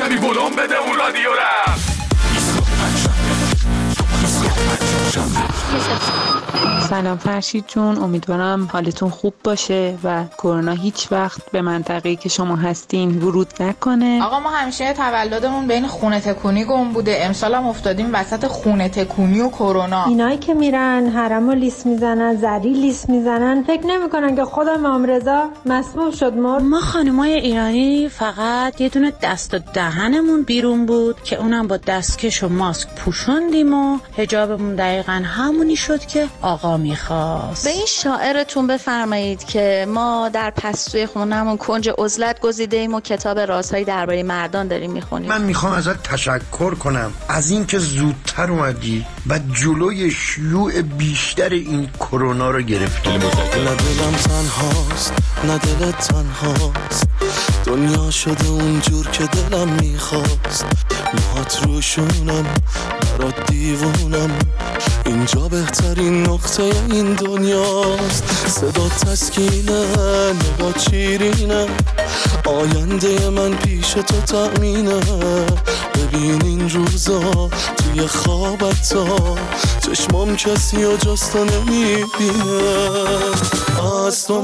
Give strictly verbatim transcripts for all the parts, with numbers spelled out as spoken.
کاری ولوم بده اون رادیو رفت. سلام فرشید جون، امیدوارم حالتون خوب باشه و کرونا هیچ وقت به منطقه‌ای که شما هستین ورود نکنه. آقا ما همیشه تولدمون بین خونه تکونی گم بوده، امسال هم افتادیم وسط خونه تکونی و کرونا. اینایی که میرن حرمو لیس میزنن، زری لیس میزنن، فکر نمیکنن که خود امام رضا مسموم شد مرد. ما خانمای ایرانی فقط یه دونه دست و دهنمون بیرون بود که اونم با دستکش و ماسک پوشوندیم و حجابمون دقیقاً همونی شد که آقا میخواست. به این شاعرتون بفرمایید که ما در پستوی خونمون کنج عزلت گزیده‌ایم و کتاب رازهای درباره مردان داریم میخونیم. من میخوام ازت تشکر کنم از این که زودتر اومدی و جلوی شیوع بیشتر این کرونا رو گرفتی. نه دلم تنهاست، نه دلت تنهاست، دنیا شده اونجور که دلم میخواست، موهات روشونم برات دیوونم، اینجا بهترین نقطه این دنیاست، صدا تسکینه نگاه چیرینه، آینده من پیش تو تأمینه، ببین این روزا توی خوابت تا چشمام کسی و جز تو نمیبینه، از تو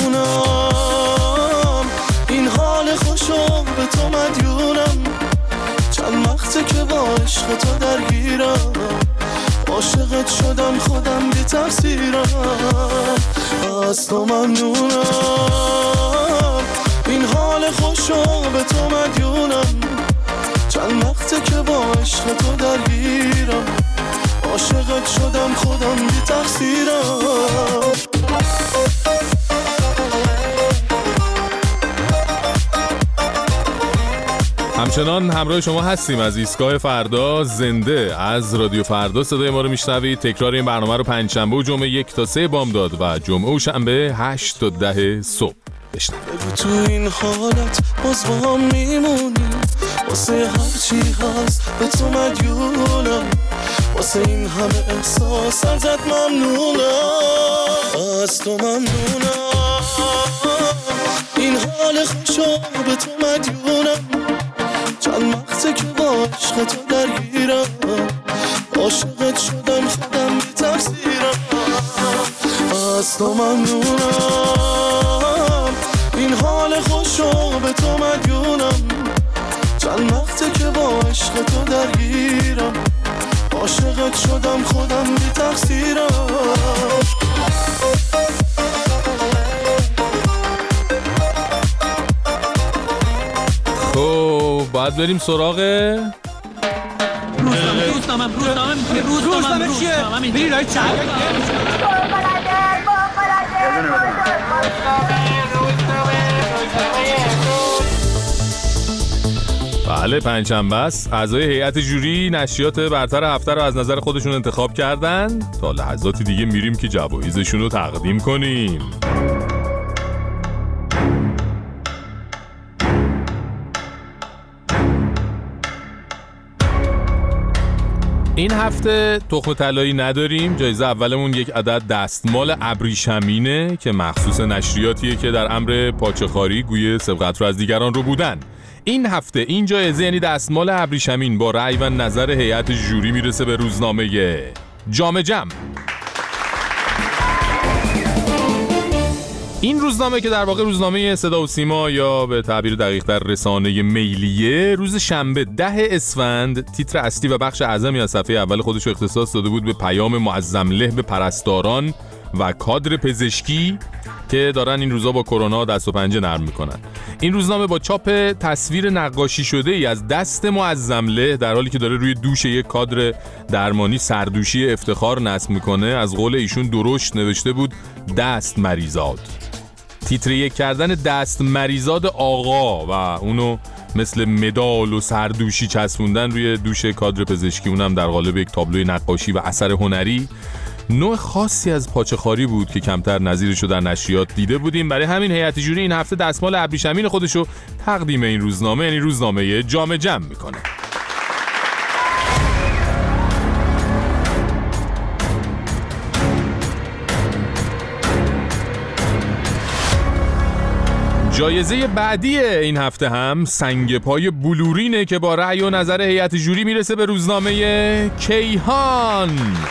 ممنونم این حال خوشم به تو مدیونم، چند وقته که با عشق تو درگیرم، عاشقت شدم خودم بی تقصیرم، از تو ممنونم این حال خوشو به تو مدیونم، چند وقته که با عشق تو درگیرم، عاشقت شدم خودم بی تقصیرم. همچنان همراه شما هستیم از ایستگاه فردا زنده از رادیو فردا. صدای ما رو میشنوید. تکرار این برنامه رو پنجشنبه و جمعه یک تا سه بامداد و جمعه و شنبه هشت تا ده صبح بشنوید. تو این حالت باز با هم میمونی، واسه هر چی هست به تو مدیونم، واسه این همه احساس ازت ممنونم، از تو ممنونم این حال خوشو به تو مدیونم، چند وقته که با عشق تو درگیرم، عاشقت شدم خودم بی تقصیرم، از تو ممنونم این حال خوشو به تو مدیونم، چند وقته که با عشق تو درگیرم، عاشقت شدم خودم بی تقصیرم. خب باید بریم سراغ روزنامه روزنامه روزنامه روزنامه چیه؟ بری رای چند بله پنجشنبه است. اعضای هیئت جوری نشریات برتر هفته رو از نظر خودشون انتخاب کردن. تا لحظاتی دیگه میریم که جوایزشون رو تقدیم کنیم. این هفته تخم طلایی نداریم. جایزه اولمون یک عدد دستمال ابریشمینه که مخصوص نشریاتیه که در امر پاچه‌خواری گوی سبقت رو از دیگران رو بودن. این هفته این جایزه یعنی دستمال ابریشمین با رأی و نظر هیئت جوری میرسه به روزنامه جام جم. این روزنامه که در واقع روزنامه صدا و سیما یا به تعبیر دقیق‌تر رسانه میلیه، روز شنبه ده اسفند تیتر اصلی و بخش اعظمی از صفحه اول خودش رو اختصاص داده بود به پیام معظم له به پرستاران و کادر پزشکی که دارن این روزا با کرونا دست و پنجه نرم میکنن. این روزنامه با چاپ تصویر نقاشی شده ای از دست معظم له در حالی که داره روی دوش یک کادر درمانی سردوشی افتخار نصب میکنه، از قول ایشون درشت نوشته بود دست مریزاد. تیتر یک کردن دست مریزاد آقا و اونو مثل مدال و سردوشی چسبوندن روی دوش کادر پزشکی، اونم در قالب یک تابلوی نقاشی و اثر هنری، نوع خاصی از پاچه‌خواری بود که کمتر نظیرشو در نشریات دیده بودیم. برای همین هیئت جوری این هفته دستمال ابریشمین خودشو تقدیم این روزنامه یعنی روزنامه جام جم میکنه. جایزه بعدی این هفته هم سنگ پای بلورینه که با رأی و نظر هیئت جوری میرسه به روزنامه کیهان.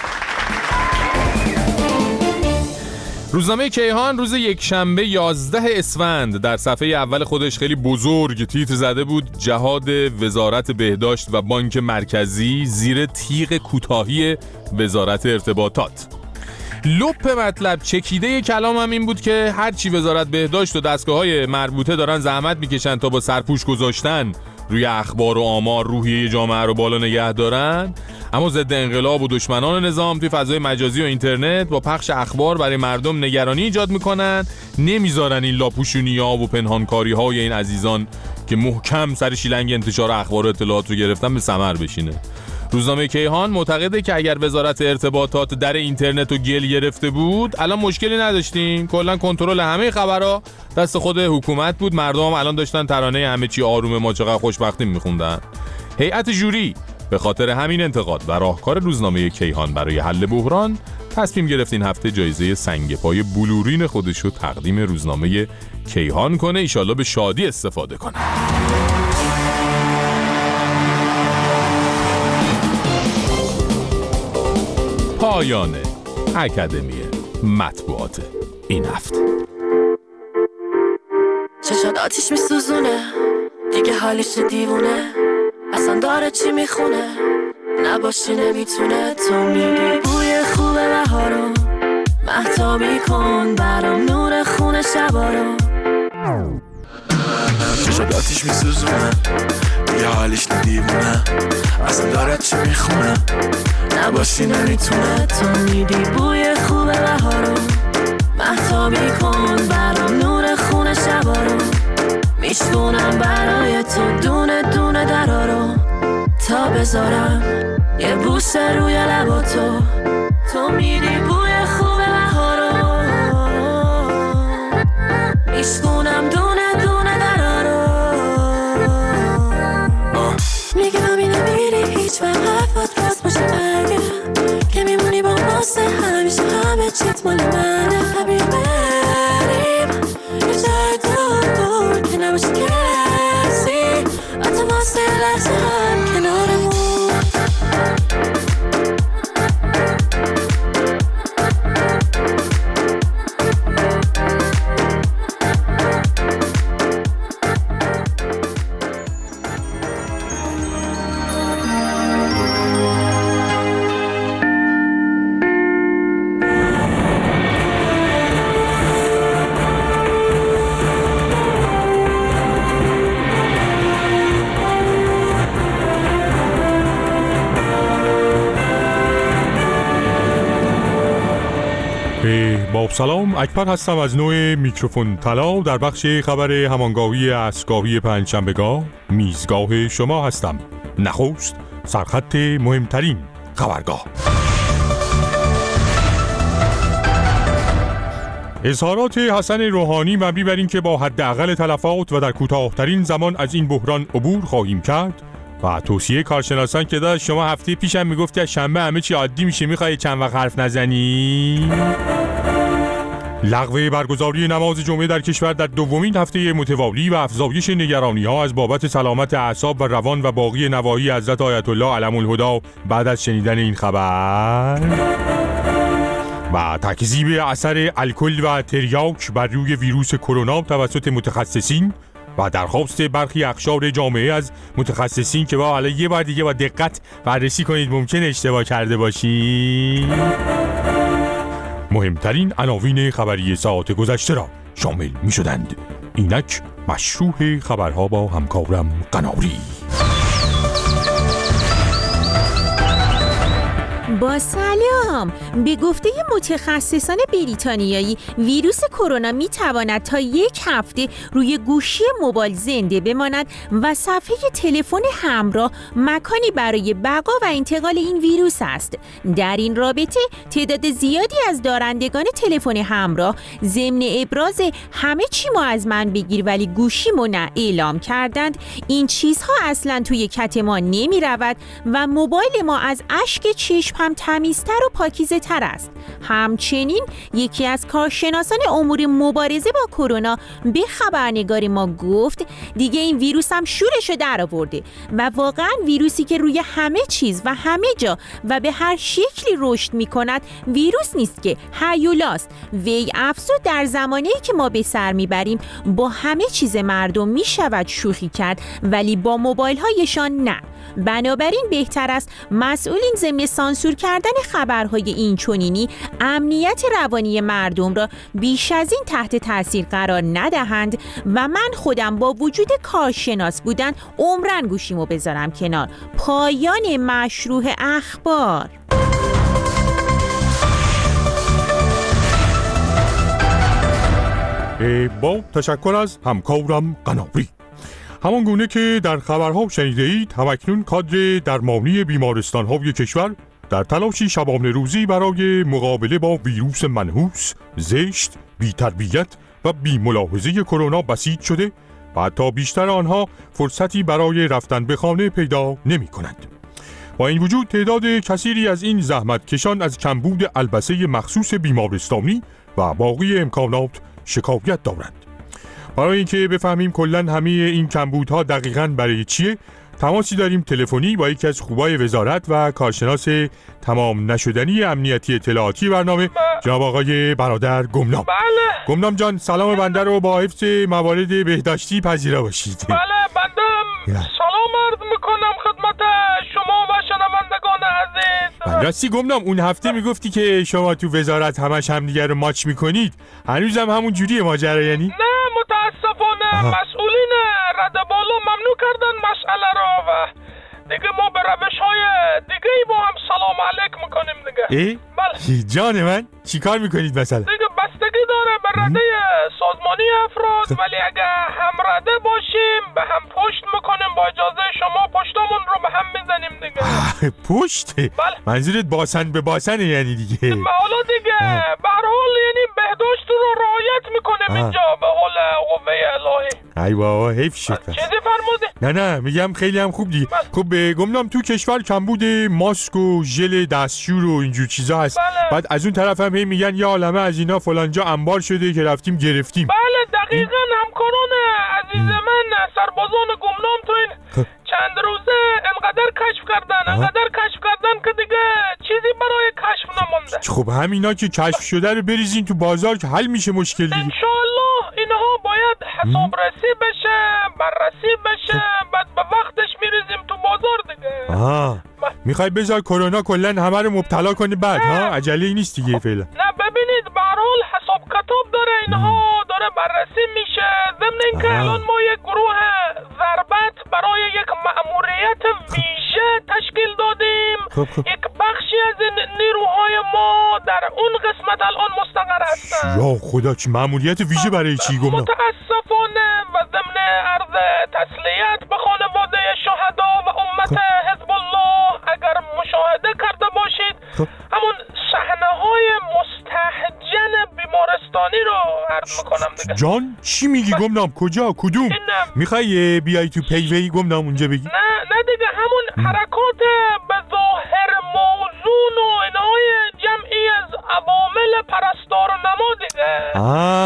روزنامه کیهان روز یکشنبه یازده اسفند در صفحه اول خودش خیلی بزرگ تیتر زده بود: جهاد وزارت بهداشت و بانک مرکزی زیر تیغ کوتاهی وزارت ارتباطات. لپ مطلب چکیده کلام هم این بود که هرچی وزارت بهداشت و دستگاه‌های مربوطه دارن زحمت میکشن تا با سرپوش گذاشتن روی اخبار و آمار روحیه جامعه رو بالا نگه دارن، اما ضد انقلاب و دشمنان نظام توی فضای مجازی و اینترنت با پخش اخبار برای مردم نگرانی ایجاد میکنن، نمیذارن این لاپوشونی‌ها و پنهانکاری‌های این عزیزان که محکم سر شیلنگ انتشار اخبار و اطلاعات رو گرفتن به ثمر بشینه. روزنامه کیهان معتقده که اگر وزارت ارتباطات در اینترنت رو گل گرفته بود الان مشکلی نداشتیم، کلا کنترل همه خبرها دست خود حکومت بود، مردم هم الان داشتن ترانه همه چی آرومه ما چقدر خوشبختیم میخوندن. هیئت جوری به خاطر همین انتقاد و راهکار روزنامه کیهان برای حل بحران تصمیم گرفت این هفته جایزه سنگ پای بلورین خودش رو تقدیم روزنامه کیهان کنه. ایشالله به شادی استفاده کنه. پایان اکادمی مطبوعات این هفته. چشات آتیش میسوزونه دیگه حالیش دیوونه، اصلا داره چی میخونه نباشی نمیتونه. تو میگی بوی خوبه بهارو مهتابی کن برام نور خونه شبارو. چشات آتیش میسوزونه دیگه حالیش دیوونه، اصلا داره چی میخونه نباشی نمیتونه. تو میدی بوی خوبه بهارو مهتابی کن برام نور خونه شبارو. میشکنم برای تو دونه دونه درارو تا بذارم یه بوسه روی لباتو. تو میدی بوی خوبه بهارو میشکنم دونه دونه درارو. میگه همین نمیری هیچ وقت حرفات راست باشه مگه که میمونی با واسه همیشه همه چیت مال منه. خبیر بریم یه جای دور که نباشه کسی حتی واسه لحظه هم کنارمون. با سلام، اکبر هستم از نوع میکروفون طلا در بخش خبر همانگاهی اسگاهی پنجشنبه‌گاه. میزگاه شما هستم. نخست سرخط مهمترین خبرگاه. اظهارات حسن روحانی مبنی بر این که با حداقل تلفات و در کوتاه‌ترین زمان از این بحران عبور خواهیم کرد و توصیه کارشناسان که داشت شما هفته پیشم میگفتی از شنبه همه چی عادی میشه، میخوای چند وقت حرف نزنی. لغو برگزاری نماز جمعه در کشور در دومین هفته متوالی و افزایش نگرانی‌ها از بابت سلامت اعصاب و روان و باقی نواحی حضرت آیت الله علم الهدی بعد از شنیدن این خبر و تکذیب اثر الکل و تریاک بر روی ویروس کرونا توسط متخصصین و درخواست برخی اقشار جامعه از متخصصین که با حالا یه بار دیگه با دقت بررسی کنید ممکن اشتباه کرده باشید. مهمترین عناوین خبری ساعت گذشته را شامل می شدند. اینک مشروع خبرها با همکارم قناری. با سلام. به گفته متخصصان بریتانیایی ویروس کرونا می تواند تا یک هفته روی گوشی موبایل زنده بماند و صفحه تلفن همراه مکانی برای بقا و انتقال این ویروس است. در این رابطه تعداد زیادی از دارندگان تلفن همراه ضمن ابراز همه چی ما از من بگیر ولی گوشیمو نه اعلام کردند این چیزها اصلا توی کت ما نمی رود و موبایل ما از اشک چشم چشم هم تمیزتر و پاکیزه تر است. همچنین یکی از کارشناسان امور مبارزه با کرونا به خبرنگار ما گفت دیگه این ویروس هم شورشو در آورده و واقعا ویروسی که روی همه چیز و همه جا و به هر شکلی رشد می کند ویروس نیست که هیولاست. وی افزود در زمانی که ما به سر میبریم با همه چیز مردم می شود شوخی کرد ولی با موبایل هایشان نه. بنابراین بهتر است مسئولین ضمن سانسور کردن خبرهای این چنینی امنیت روانی مردم را بیش از این تحت تاثیر قرار ندهند و من خودم با وجود کارشناس بودن عمرن گوشیمو بذارم کنار. پایان مشروع اخبار. با تشکر از همکارم قناری. همان گونه که در خبرها شنیده اید همکنون کادر درمانی بیمارستان‌های کشور در تلاشی شبانه روزی برای مقابله با ویروس منحوس، زشت، بی‌تربیت و بی‌ملاحظه کرونا بسیج شده و حتی بیشتر آنها فرصتی برای رفتن به خانه پیدا نمی‌کنند. با این وجود تعداد کثیری از این زحمتکشان از کمبود البسه مخصوص بیمارستانی و باقی امکانات شکایت دارند. برای اینکه بفهمیم کلاً همه این کمبودها دقیقاً برای چیه، تماسی داریم تلفنی با یکی از خوبای وزارت و کارشناس تمام نشدنی امنیتی اطلاعاتی برنامه جناب آقای برادر گمنام. بله. گمنام جان سلام بنده رو با حفظ موارد بهداشتی پذیرا باشید. بله بنده سلام عرض میکنم خدمت شما و شنوندگان عزیز. راستی گمنام اون هفته میگفتی که شما تو وزارت همش همدیگه رو ماچ میکنید، هنوزم همون جوریه ماجرا یعنی؟ نه متاسفانه مسئولین رده بالا ممنوع کردن مسئله را و دیگه ما به روش های دیگه ای با هم سلام علیک میکنیم دیگه. ای؟ بله جان من چی کار میکنید مثلا؟ دیگه بستگی داره به رده سازمانی افراد ولی اگه هم رده باشیم به هم پشت میکنیم با اجازه شما پشتمون رو به هم میزنیم دیگه. پشت؟ بله. منظورت باسن به باسنه یعنی دیگه؟ حالا دیگه به هر حال یعنی بهداشت رو رعایت میکنیم اینجا به حال قوه الهی. ای بابا حیف شد. چیزی فرمودی؟ نه نه میگم خیلی هم خوب دیگه. خب به گمنام تو کشور کمبود ماسک و ژل دستشور و اینجور چیزا هست. بله. بعد از اون طرف هم هی میگن یه عالمه از اینا فلانجا انبار شده که رفتیم گرفتیم. بله دقیقاً همکاران عزیز من سربازان گمنام تو این چند روزه انقدر کشف کردن انقدر کشف کردن که دیگه چیزی برای کشف نمونده. خب همینا که کشف شده رو بریزین تو بازار که حل میشه مشکل دیگه. انشالله اینها باید حسابرسی بشه بررسی بشه بعد به وقتش میریزیم تو بازار دیگه. آها میخوای بذار کرونا کلا همه رو مبتلا کنی بعد ها عجله نیست دیگه فعلا. نه ببینید به هر حال حساب کتاب داره اینها داره بررسی میشه. ضمن اینکه الان ما یک گروه ضربت برای یک مأموریت ویژه تشکیل دادیم. خب خب. یک بخشی از این نیروهای ما در اون قسمت الان مستقر هستن. یا خدا چه مأموریت ویژه برای چی گمنام؟ متاسفانه و ضمن عرض تسلیت به خانواده شهدا و امت حزب الله اگر مشاهده کرده باشید همون صحنه های مستهجن بیمارستانی رو عرض میکنم دیگه. جان چی میگی گمنام؟ کجا کدوم؟ میخوای بیای تو پیوی گمنام اونجا بگی؟ نه نه دیگه همون حرکات به ظاهر موزون و اینهای جمعی از عوامل پرستار و نما دیگه.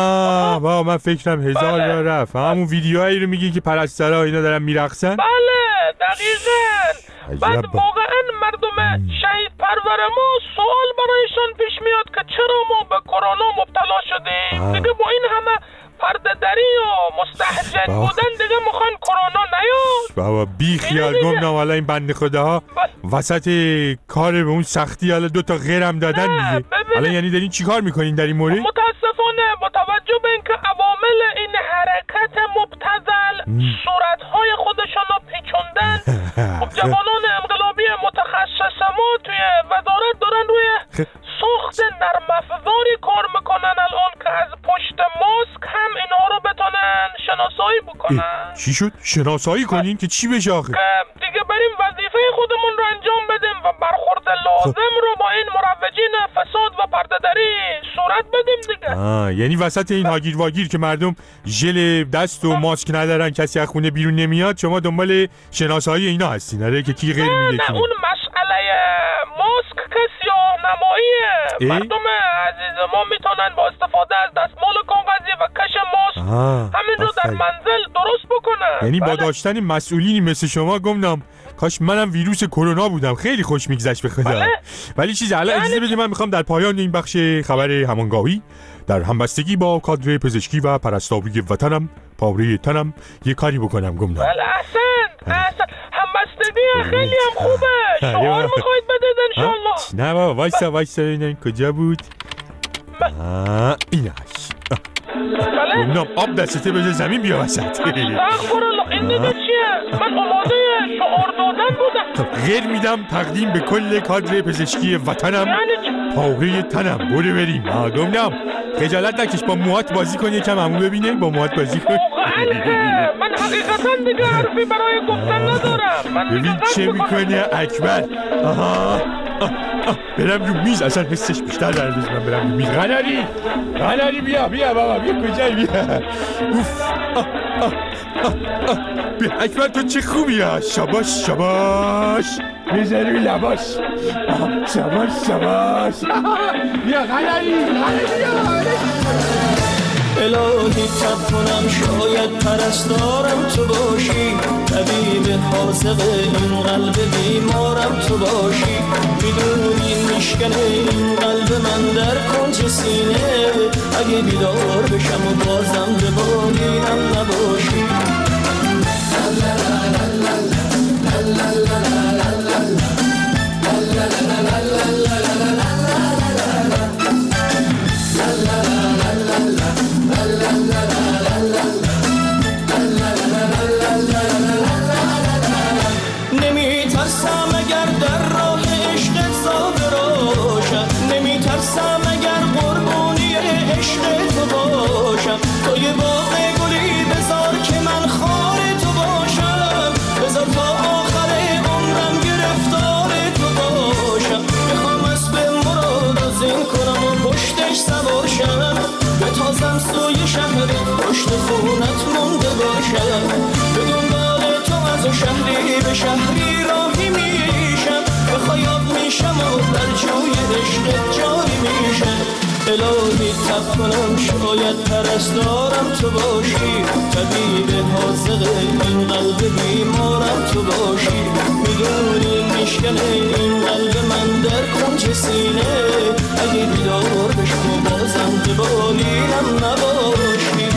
آه با من فکرم هزار بله. را رفت همون ویدیوهایی رو میگی که پرستارا اینا دارن میرقصن؟ بله دقیقاً. بعد واقعا مردم شهید پرور ما سوال برایشان پیش میاد که چرا ما به کرونا مبتلا شدیم. دیگه با این همه پرده دری و مستهجن بودن دیگه میخوان کرونا نیاد. بابا بی خیال گمنام حالا این بنده خداها وسط کار به اون سختی حالا دوتا غیرم دادن دیگه. حالا یعنی دارین چی کار میکنین در این مورد؟ متاسفانه با توجه به اینکه عوامل این حرکت مبتذل صورتهای خودشان رو پیچوندن خب جوانان انقلابی متخصص ما توی وزارت دارن روی ساخت نرم افزاری کار میکنن الان که از پشت ماسک هم اینها رو بتونن شناسایی بکنن. چی شد؟ شناسایی کنین که چی بشه آخه؟ دیگه بریم وظیفه خودمون رو انجام بدیم و برخورد لازم رو با این مروجین فساد و پرده‌دری صورت بدیم دیگه. آه یعنی وسط این هاگیر واگیر که مردم ژل دست و ماسک ندارن کسی از خونه بیرون نمیاد شما دنبال شناسایی اینا هستین آره که کی غیر میگه نه کی؟ اون مسئله مسئله ماسک که سیاه نماییه. مردم عزیز ما میتونن با استفاده از دستمال کاغذی و کش ماسک همین رو در منزل درست بکنن. یعنی با داشتن مسئولینی مثل شما گمنام کاش منم ویروس کرونا بودم. خیلی خوش میگذشت به خدا. بله. ولی چیز الان اجازه یعنی... بدید من میخوام در پایان این بخش خبر همانگاهی در همبستگی با کادر پزشکی و پرستاری وطنم پاره تنم یه کاری بکنم گمنام. بله احسن احسن همبستگی خیلی هم خوبه. شعار میخواید بدید انشالله؟ نه بابا وایسا وایسا ببینم کجا بود. آه اینش گمنام آب دستته بجه زمین بیا وسط. استغفرالله این دیگه چیه؟ من آماده شعار دادن بودم. خب غیر میدم تقدیم به کل کادر پزشکی وطنم پاره تنم. برو بریم. آه گمنام خجالت نکش با موهات بازی کن یکم عمو ببینه. با موهات بازی کن. من حقیقتا دیگه حرفی برای گفتن ندارم. ببین چه میکنه اکبر. آها آه آه. برم رو میز اصلا حسش بیشتر در روز. من برم رو میز. غناری غناری بیا بیا بابا بیا کجایی بیا. اوف آه آه آه آه. بیا اکبر تو چه خوبی ها. شاباش شاباش میذاری لباش. شاباش شاباش بیا غناری غناری الهی تب کنم شاید پرستارم تو باشی. طبیب حاذق این قلب بیمارم تو باشی. میدونی میشکنه این قلب من در کنج سینه. اگه بیدار بشم و بازم به بالینم نباشی. نمیترسم اگر در راه عشقت زاده راشم. نمیترسم اگر قربانی عشق تو باشم. تو یه باغ گلی بذار که من خار تو باشم. بذار تا آخر عمرم گرفتار تو باشم. میخوام اسب مراد زین کنم و پشتش سوارشم. به تازم سوی شهر پشت خونت مونده باشم. به دنبال تو از شهری به شهری راهی میشم. به خیاب میشم و در جوی عشق جاری میشم. الهی تب کنم شاید پرستارم تو باشی. طبیب حاذق این قلب بیمارم تو باشی. میدونی میشکنه این قلب من در کنج سینه. اگه بیدار بشم و بازم به بالینم نباشی.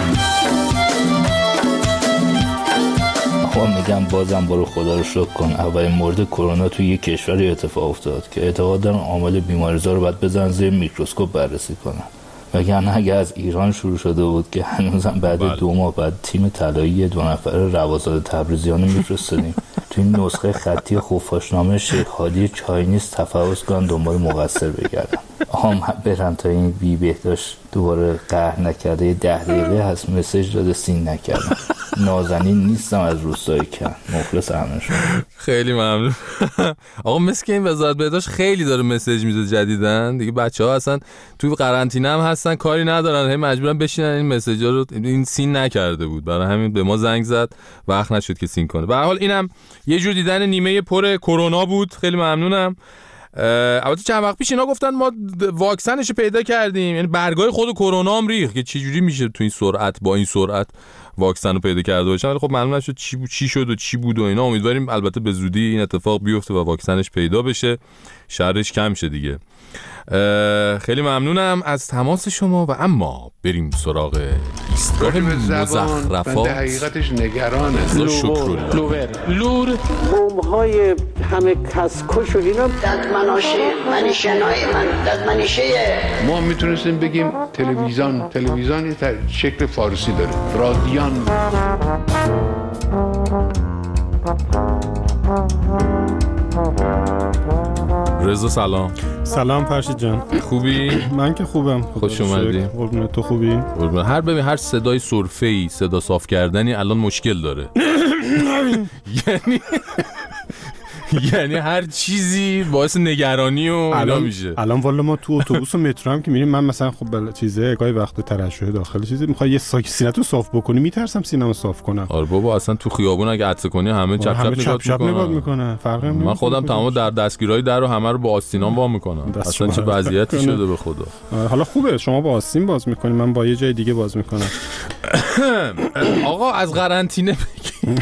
خب میگم بازم برو خدا رو شکر کن اولین مورد کرونا توی یک کشوری اتفاق افتاد که اعتقاد دارن عامل بیماریزا رو باید بزنن زیر میکروسکوپ بررسی کنن. وگرنه اگه از ایران شروع شده بود که هنوزم بعد بله. دو ماه بعد تیم طلایی دو نفره روازاد تبریزیان رو میفرستادیم توی نسخه خطی خفاشنامه شیخ هادی چاینیز تفحص کنن دنبال مقصر بگردن. آها من برم تا این بی بهداشت دوباره قهر نکرده ده دقیقه هست مسیج داده سین نکردم. نازنین نیستم از روستای کن. مخلص همه شما. خیلی ممنون. آقا مثل که این وزارت بهداشت خیلی داره مسیج میده جدیدن دیگه. بچه‌ها اصلا توی قرنطینه هم هستن کاری ندارن هی مجبورن بشینن این مسیجا رو. این سین نکرده بود برای همین به ما زنگ زد وقت نشد که سین کنه. به هر حال اینم یه جور دیدن نیمه پر کرونا بود. خیلی ممنونم. البته چند وقت پیش اینا گفتن ما واکسنش پیدا کردیم. یعنی برگای خود کرونا هم ریخت که چه جوری میشه تو این سرعت با این سرعت واکسن رو پیدا کرده باشن. ولی خب معلوم نشد چی بود چی شد و چی بود و اینا. امیدواریم البته به زودی این اتفاق بیفته و واکسنش پیدا بشه شرش کم شه دیگه. خیلی ممنونم از تماس شما و اما بریم سراغ ایستگاه مزخرفات. بنده حقیقتش نگرانه. لور لور بمب‌های همه کسکش و اینا ددمناشه منیشنای من ددمنیشه ما میتونستیم بگیم تلویزیون تلویزیون یه شکل فارسی داره رادیان. رضا سلام. سلام فرشید جان. خوبی؟ من که خوبم. خوش اومدی. قربونت تو خوبی؟ قربونت. هر ببین هر صدای سرفه‌ای صدا صاف کردنی الان مشکل داره. یعنی یعنی هر چیزی باعث نگرانی و اینا میشه. الان والا ما تو اتوبوس و مترو هم که میریم، من مثلا خب چیزه گاهی وقت ترشح داخل چیزی میخوای یه ساک سینه‌تو صاف بکنی، میترسم سینه‌مو صاف کنم. آره بابا اصلا تو خیابون اگه عطسه کنی همه چپ چپ چپ نگاه میکنن. فرقی من خودم تمام در دستگیرای در رو همه رو با آستینام وا میکنم. اصلا چه وضعیتی شده به خدا. حالا خوبه شما با آستین باز میکنی، من با یه جای دیگه باز میکنم. آقا از قرنطینه بگیم.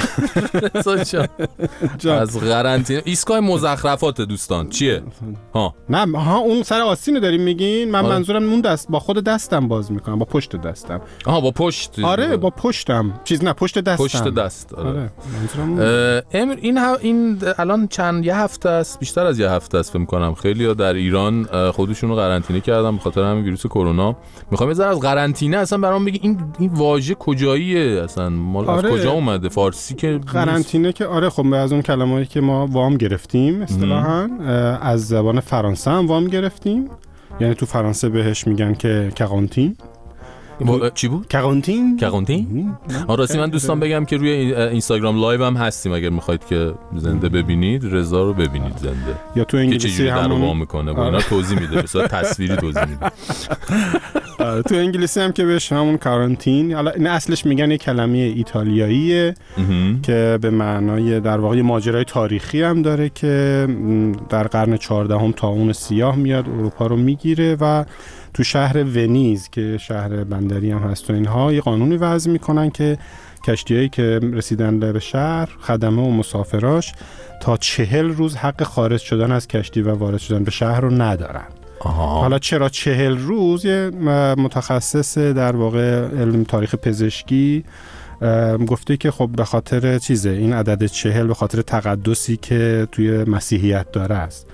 از قرنطینه ایستگاه مزخرفات دوستان چیه؟ ها نه ها اون سر آستینو داریم میگین. من منظورم اون دست با خود دستم باز میکنم، با پشت دستم. آها با پشت. آره با پشتم. چیز نه پشت دستم. پشت دست. آره. آره. امر این ها این الان چند یه هفته است، بیشتر از یه هفته است فکر می‌کنم خیلی‌ها در ایران خودشون رو قرنطینه کردن به خاطر همین ویروس کرونا. میخوام یه ذره از قرنطینه اصلا برام بگی این این واژه کجاییه اصلا؟ مال آره. از کجا اومده؟ فارسی که قرنطینه که آره خب از اون کلمه‌ای که ما وام گرفتیم اصطلاحاً از زبان فرانسه هم وام گرفتیم. یعنی تو فرانسه بهش میگن که کارانتین. چی بود؟ کارانتین. کارانتین؟ آره راستی من دوستان بگم که روی اینستاگرام لایو هم هستیم اگر میخواید که زنده ببینید، رضا رو ببینید زنده. یا تو انگلیسی همون وام میکنه و اینا توضیح میده، به صورت تصویری توضیح میده. تو انگلیسی هم که بهش همون کارانتین، حالا این اصلش میگن یه کلمه ایتالیاییه که به معنای در واقع ماجرای تاریخی هم داره که در قرن چهاردهم طاعون سیاه میاد اروپا رو میگیره و تو شهر ونیز که شهر بندری هم هست و اینها یه قانونی وضع میکنن که کشتیایی که رسیدن به شهر، خدمه و مسافراش تا چهل روز حق خارج شدن از کشتی و وارد شدن به شهر رو ندارن. آها. حالا چرا چهل روز؟ یه متخصص در واقع علم تاریخ پزشکی گفته که خب به خاطر چیزه این عدد چهل به خاطر تقدسی که توی مسیحیت داره است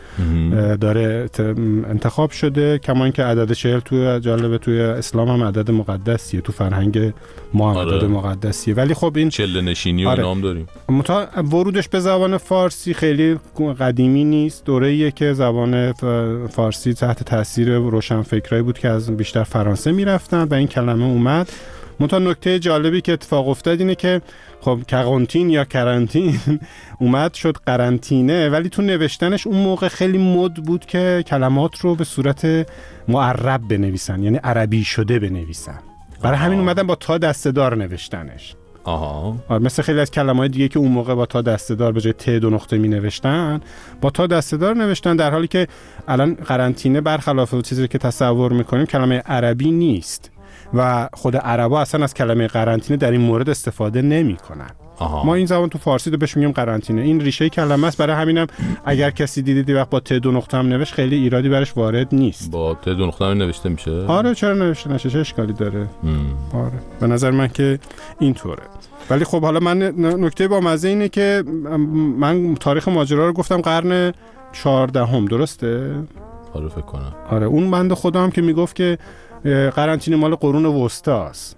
داره انتخاب شده، کما اینکه عدد چهل توی جالبه توی اسلام هم عدد مقدسیه، تو فرهنگ ما هم آره. عدد مقدسیه. ولی خب این چله نشینی آره. و نام داریم. متا ورودش به زبان فارسی خیلی قدیمی نیست، دوره‌ایه که زبان فارسی تحت تاثیر روشنفکرایی بود که از بیشتر فرانسه میرفتن و این کلمه اومد. منتها نکته جالبی که اتفاق افتاد اینه که خب کارانتین یا کرانتین اومد شد قرنطینه، ولی تو نوشتنش اون موقع خیلی مد بود که کلمات رو به صورت معرب بنویسن، یعنی عربی شده بنویسن. برای همین اومدن با تا دسته‌دار نوشتنش. آها. مثل خیلی از کلمات دیگه که اون موقع با تا دسته‌دار به جای ت دو نقطه می نوشتن، با تا دسته‌دار نوشتن، در حالی که الان قرنطینه برخلاف اون چیزی که تصور می‌کنیم کلمه عربی نیست و خود عربا اصلا از کلمه قرنطینه در این مورد استفاده نمی‌کنن. ما این زبان تو فارسی رو بهش میگیم قرنطینه. این ریشه کلمه است، برای همینم اگر کسی دیدید وقت با ت دو نقطه هم نوشت خیلی ایرادی برش وارد نیست. با ت دو نقطه هم نوشته میشه؟ آره چرا نوشته نشه، چه اشکالی داره؟ آره به نظر من که اینطوره. ولی خب حالا من نکته با مزه اینه که من تاریخ ماجرا رو گفتم قرن چهاردهم، درسته؟ آره فکر کنم. آره اون بنده خدا هم که میگفت که قرنطینه مال قرون وسطا است،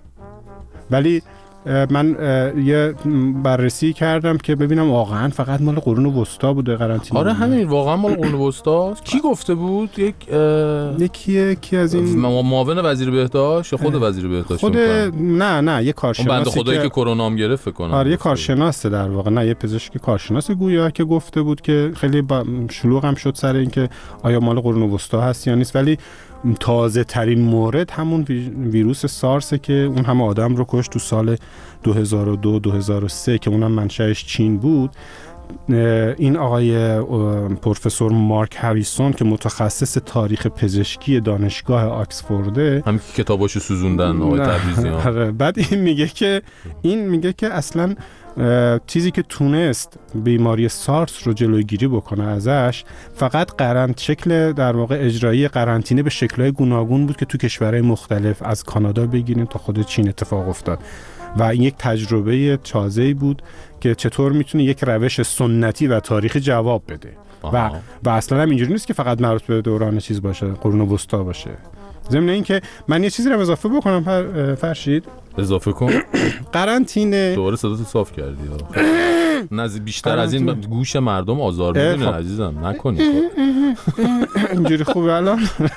ولی من یه بررسی کردم که ببینم واقعا فقط مال قرون وسطا بوده قرنطینه. آره همین واقعا مال قرون وسطا است. کی گفته بود؟ یک یکی کی از این معاون وزیر بهداشت یا خود وزیر بهداشت؟ خود نه نه یه کارشناسی بنده خدایی که کرونا هم گرفت فکر کنم. آره یه کارشناسه در واقع، نه یه پزشک کارشناس گویا که گفته بود که خیلی شلوغ هم شد سر این که آیا مال قرون وسطا هست یا نیست، ولی تازه ترین مورد همون ویروس سارس که اون همه آدم رو کشت تو سال دو هزار و دو دو هزار و سه که اونم منشأش چین بود. این آقای پروفسور مارک هریسون که متخصص تاریخ پزشکی دانشگاه آکسفورده، هم که کتاباشو سوزوندن آقای تبریزیان، بعد این میگه که این میگه که اصلا چیزی که تونست بیماری سارس رو جلوگیری بکنه ازش فقط قرنط شکل در واقع اجرایی قرنطینه به شکل‌های گوناگون بود که تو کشورهای مختلف از کانادا بگیریم تا خود چین اتفاق افتاد و این یک تجربه تازه‌ای بود که چطور میتونه یک روش سنتی و تاریخی جواب بده. و و اصلا هم اینجوری نیست که فقط مربوط به دوران چیز باشه، قرون وسطا باشه. ضمن این که من یه چیزی رو اضافه بکنم فرشید. اضافه کن. قرنطینه دوباره صداتو صاف کردی. نزد بیشتر از این گوش مردم آزار می‌بینه عزیزم نکنید. اینجوری خوبه الان.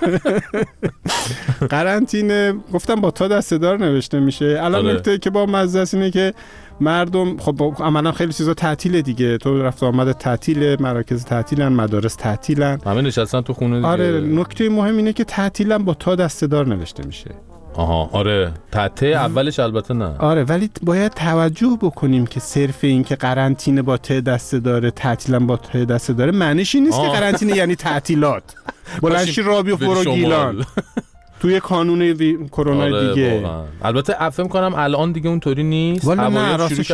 قرنطینه گفتم با تا دسته دار نوشته میشه. الان نکته که با مزه است اینه که مردم خب عملا خیلی چیزا تعطیله دیگه، تو رفت آمد تعطیله، مراکز تعطیلن، مدارس تعطیلن، همه نشستن تو خونه دیگه. آره نکته مهم اینه که تعطیلن با تا دسته دار نوشته میشه. آها آره تته اولش البته نه. آره ولی باید توجه بکنیم که صرف این که قرنطینه با ته دسته داره تعطیلم با ته دسته داره معنیش این نیست که قرنطینه یعنی تعطیلات. بلنشی رابی و فرو گیلان توی کانون وی... کرونا آره دیگه واقعا. البته فکر کنم الان دیگه اونطوری نیست. والا نه راستش